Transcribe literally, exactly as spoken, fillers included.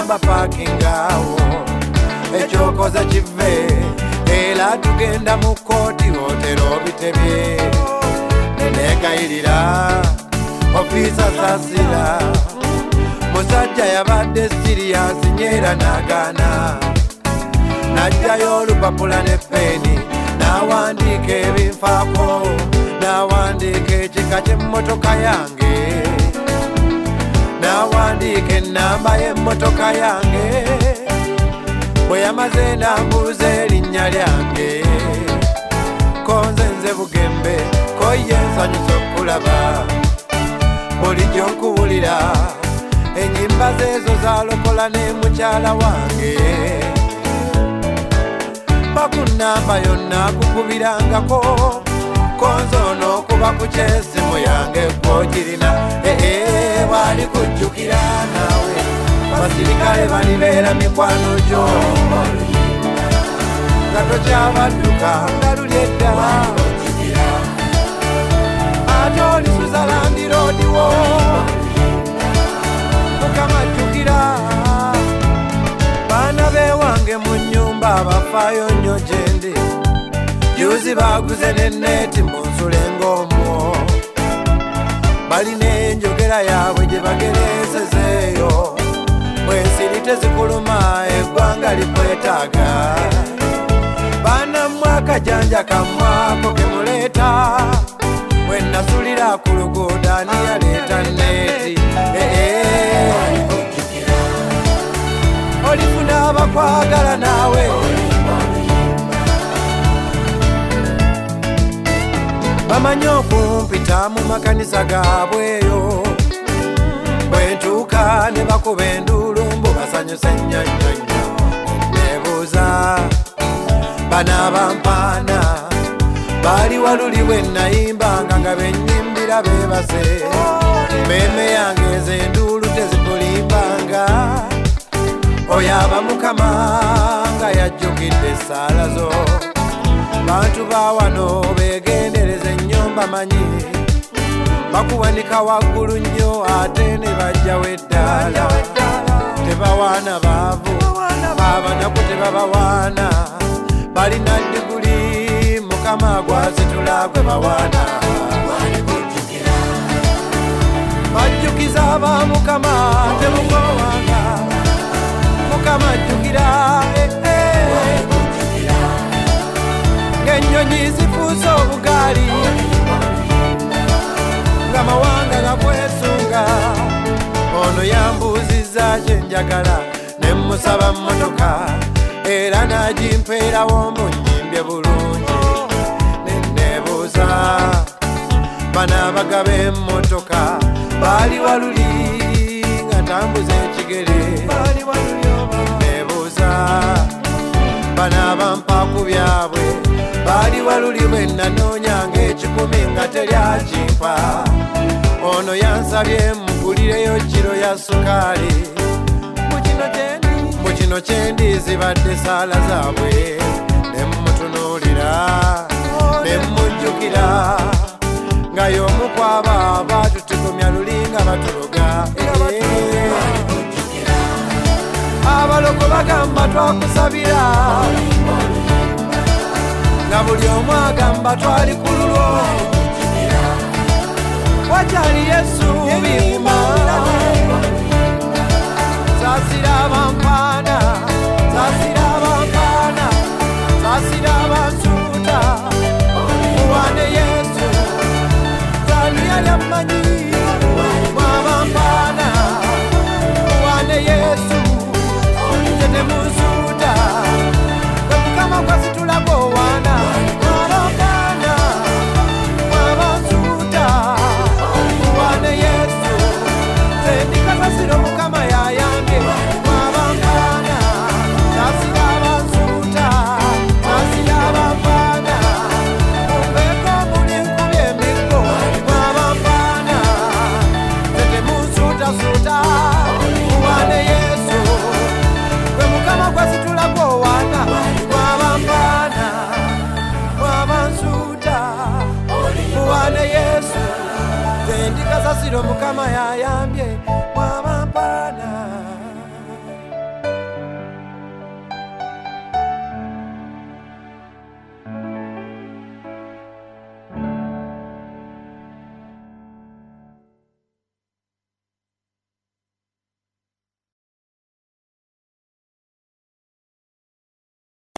bagamba parkingawo ekyokoze kive era tugenda mu kooti otero bitebye nenegayirira ofisa sasira musajja yabadde siriyasi nyera nagana najjayo olupapula ne peni nawandiika ebinfaako nawandiika ekika ky'emmotoka yange nawandiika ennamba y'emmotoka yange bwe yamaze nambuuza erinnya lyange konze nze bugembe koye nsanyusa okulaba bulijjo nkuwulira enyimba zezo zalokola ne mukyala wange bakunamba yonna kukubirangako konze ono okuba ku kyesimu yange kogirina ee bali kujjukira naawe basirikale balibeera mikwano gyo nga tokyabadduka nga luli edda ate olisuza landiroodiwo mukama jjukira baana bewange mu nnyumba abafaayo nnyo gyendi juzi baguze neneti mu nsule ng'omwo balina enjogera yaabwe gye bagereesezeeyo bwensiri tezikuluma eggwanga likwetaaga baanammwe akajanja kammwako kemuleeta bwe nasulira ku luguudo ani yaleeta neeti olifuna abakwagala naawe bamanyi okumpita mu makanisa gaabweyo bwentuuka ne bakuba enduulu mbu basanyuse nnyonnyonnyo nebuuza bana bampaana baali waluli bwe nayimbanga nga bennyimbira beebase mmeeme yange ezo enduulu tezikulimbanga oyaba mukama nga yajjukidde essaala zo bantu bawano begendereza ennyo mbamanyi bakuwanika waggulu nnyo ate ne bajjawo eddaala tebawaana baavu abanaku tebabawaana balina diguli mukama gwazitula gwe bawaana bajjukiza aba mukama temukowanga mukama jjukira ng'ennyonyi zifuuse obugaali nga mawanga gakwesunga ono yambuuzizza kyenjagala ne mmusaba mmotoka era n'agimpeerawo munyimbye bulungi nenneebuuza bano abagaba emmotoka baali waluli nga ntambuza ekigere nenneebuuza bano abampa byabwe baali waluli bwe nanoonyanga ekikumi nga teryakimpa ono yansabye mugulireyo kiro ya sukaali mu kino kyendi zibadde saala zaabwe ne mmutunuulira ne mujjukira nga y'omu kwaba abaatutigumya luli nga batuloga abaloko bagamba twakusabira nga buli omu agamba twali ku lulwo wakyali Yesu bimba